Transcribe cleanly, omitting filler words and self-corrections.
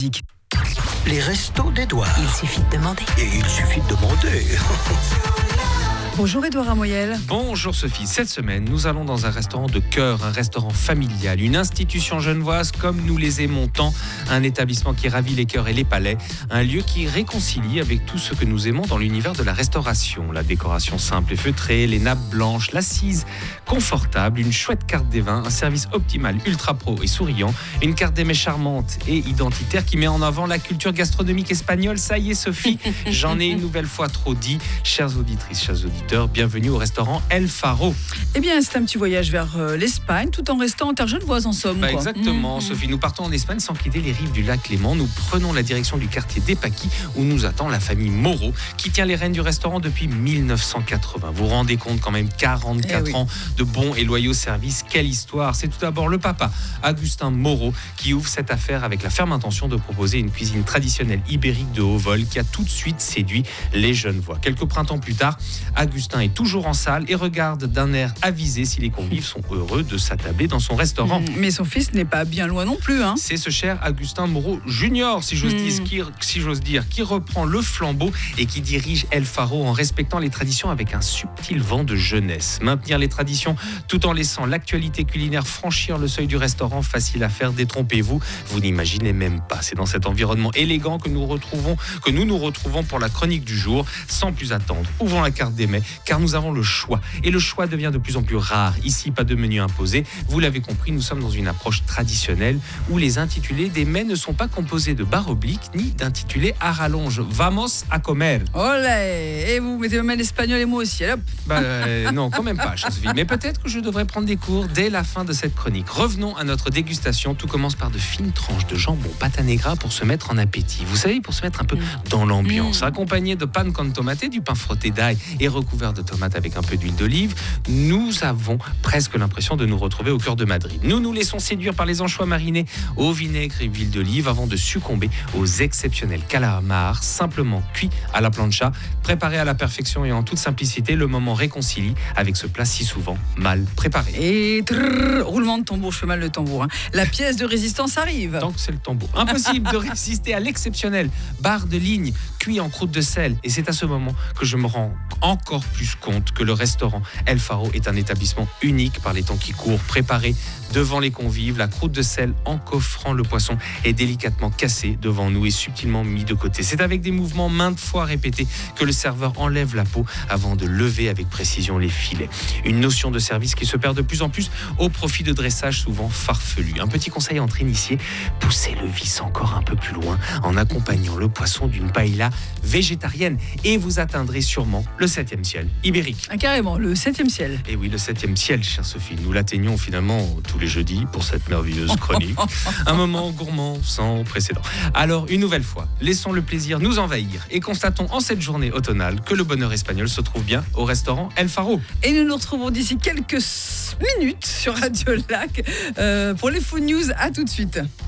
Les restos d'Edouard. Il suffit de demander. Et il suffit de demander. Bonjour Edouard Amoyel. Bonjour Sophie, cette semaine nous allons dans un restaurant de cœur, un restaurant familial, une institution genevoise comme nous les aimons tant, un établissement qui ravit les cœurs et les palais, un lieu qui réconcilie avec tout ce que nous aimons dans l'univers de la restauration. La décoration simple et feutrée, les nappes blanches, l'assise confortable, une chouette carte des vins, un service optimal, ultra pro et souriant, une carte des mets charmante et identitaire qui met en avant la culture gastronomique espagnole. Ça y est Sophie, j'en ai une nouvelle fois trop dit. Chères auditrices, chers auditeurs, bienvenue au restaurant El Faro. Eh bien, c'est un petit voyage vers l'Espagne, tout en restant en terre genevoise en somme. Quoi. Exactement, Sophie. Nous partons en Espagne sans quitter les rives du lac Léman. Nous prenons la direction du quartier des Paquis où nous attend la famille Moreau qui tient les rênes du restaurant depuis 1980. Vous vous rendez compte quand même, 44 ans de bons et loyaux services. Quelle histoire! C'est tout d'abord le papa, Agustin Moreau, qui ouvre cette affaire avec la ferme intention de proposer une cuisine traditionnelle ibérique de haut vol qui a tout de suite séduit les Genevois. Quelques printemps plus tard, Agustin est toujours en salle et regarde d'un air avisé si les convives sont heureux de s'attabler dans son restaurant. Mais son fils n'est pas bien loin non plus. C'est ce cher Agustin Moreau Junior, si j'ose dire, qui reprend le flambeau et qui dirige El Faro en respectant les traditions avec un subtil vent de jeunesse. Maintenir les traditions tout en laissant l'actualité culinaire franchir le seuil du restaurant, facile à faire, détrompez-vous, vous n'imaginez même pas. C'est dans cet environnement élégant que nous nous retrouvons pour la chronique du jour. Sans plus attendre, ouvrons la carte des mets, car nous avons le choix. Et le choix devient de plus en plus rare. Ici, pas de menu imposé. Vous l'avez compris, nous sommes dans une approche traditionnelle où les intitulés des mets ne sont pas composés de barres obliques ni d'intitulés à rallonge. Vamos a comer. Olé! Et vous mettez même l'espagnol et moi aussi. Allez, hop. Non, quand même pas, chère Sophie. Mais peut-être que je devrais prendre des cours dès la fin de cette chronique. Revenons à notre dégustation. Tout commence par de fines tranches de jambon pata negra pour se mettre en appétit. Vous savez, pour se mettre un peu dans l'ambiance. Accompagné de pan con tomate, du pain frotté d'ail et recouvert de tomates avec un peu d'huile d'olive, nous avons presque l'impression de nous retrouver au cœur de Madrid. Nous nous laissons séduire par les anchois marinés au vinaigre et huile d'olive avant de succomber aux exceptionnels calamars simplement cuits à la plancha, préparés à la perfection et en toute simplicité. Le moment réconcilie avec ce plat si souvent mal préparé. Et roulement de tambour, je fais mal le tambour. La pièce de résistance arrive. Tant que c'est le tambour. Impossible de résister à l'exceptionnel bar de ligne cuit en croûte de sel. Et c'est à ce moment que je me rends encore plus compte que le restaurant El Faro est un établissement unique par les temps qui courent, préparé devant les convives. La croûte de sel en coffrant le poisson est délicatement cassée devant nous et subtilement mis de côté. C'est avec des mouvements maintes fois répétés que le serveur enlève la peau avant de lever avec précision les filets. Une notion de service qui se perd de plus en plus au profit de dressages souvent farfelus. Un petit conseil entre initiés, poussez le vice encore un peu plus loin en accompagnant le poisson d'une paella végétarienne et vous atteindrez sûrement le 7e ciel ibérique. Carrément, le 7e ciel. Et oui, le 7e ciel, chère Sophie. Nous l'atteignons finalement tous les jeudis pour cette merveilleuse chronique. Un moment gourmand sans précédent. Alors, une nouvelle fois, laissons le plaisir nous envahir et constatons en cette journée automnale que le bonheur espagnol se trouve bien au restaurant El Faro. Et nous nous retrouvons d'ici quelques minutes sur Radio Lac pour les Food News. À tout de suite.